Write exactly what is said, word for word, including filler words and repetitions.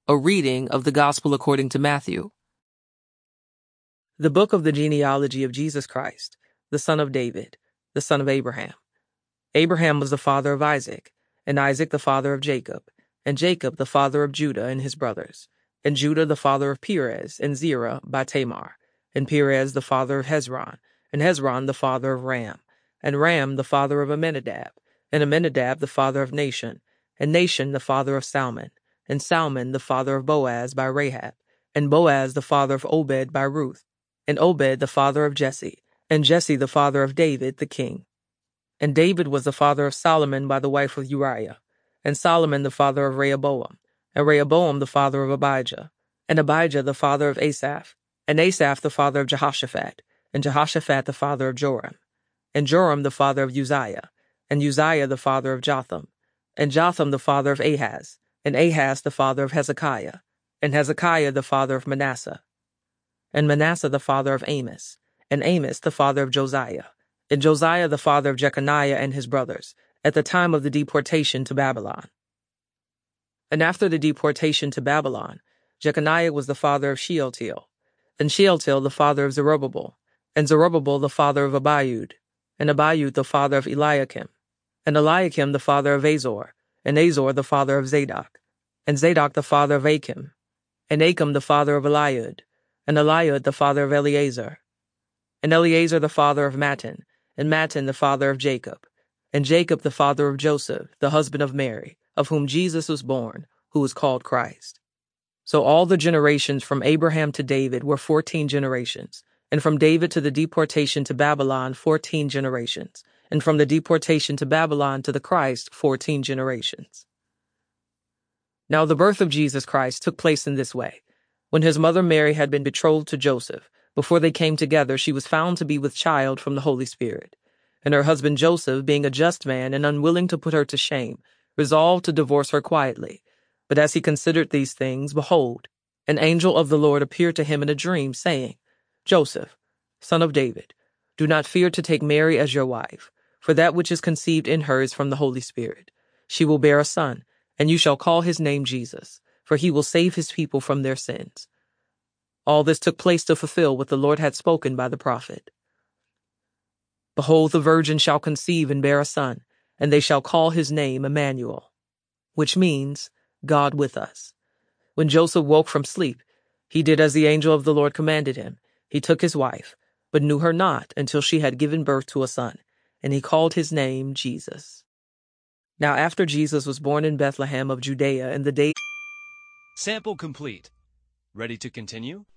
A reading of the Gospel according to Matthew. The book of the genealogy of Jesus Christ, the son of David, the son of Abraham. Abraham was the father of Isaac, and Isaac the father of Jacob, and Jacob the father of Judah and his brothers, and Judah the father of Perez and Zerah by Tamar, and Perez the father of Hezron, and Hezron the father of Ram, and Ram the father of Amminadab, and Amminadab the father of Nahshon, and Nahshon the father of Salmon, and Salmon the father of Boaz by Rahab, and Boaz the father of Obed by Ruth, and Obed the father of Jesse, and Jesse the father of David the king. And David was the father of Solomon by the wife of Uriah, and Solomon the father of Rehoboam, and Rehoboam the father of Abijah, and Abijah the father of Asaph, and Asaph the father of Jehoshaphat, and Jehoshaphat the father of Joram, and Joram the father of Uzziah, and Uzziah the father of Jotham, and Jotham the father of Ahaz, and Ahaz the father of Hezekiah, and Hezekiah the father of Manasseh, and Manasseh the father of Amos, and Amos the father of Josiah, and Josiah the father of Jeconiah and his brothers, at the time of the deportation to Babylon. And after the deportation to Babylon, Jeconiah was the father of Shealtiel, and Shealtiel the father of Zerubbabel, and Zerubbabel the father of Abiud, and Abiud the father of Eliakim, and Eliakim the father of Azor, and Azor the father of Zadok, and Zadok the father of Achim, and Achim the father of Eliud, and Eliud the father of Eleazar, and Eleazar the father of Mattan, and Mattan the father of Jacob, and Jacob the father of Joseph, the husband of Mary, of whom Jesus was born, who was called Christ. So all the generations from Abraham to David were fourteen generations, and from David to the deportation to Babylon fourteen generations, and from the deportation to Babylon to the Christ fourteen generations. Now the birth of Jesus Christ took place in this way. When his mother Mary had been betrothed to Joseph, before they came together, she was found to be with child from the Holy Spirit. And her husband Joseph, being a just man and unwilling to put her to shame, resolved to divorce her quietly. But as he considered these things, behold, an angel of the Lord appeared to him in a dream, saying, Joseph, son of David, do not fear to take Mary as your wife, for that which is conceived in her is from the Holy Spirit. She will bear a son, and you shall call his name Jesus, for he will save his people from their sins. All this took place to fulfill what the Lord had spoken by the prophet. Behold, the virgin shall conceive and bear a son, and they shall call his name Emmanuel, which means God with us. When Joseph woke from sleep, he did as the angel of the Lord commanded him. He took his wife, but knew her not until she had given birth to a son, and he called his name Jesus. Now after Jesus was born in Bethlehem of Judea in the day... Sample complete. Ready to continue?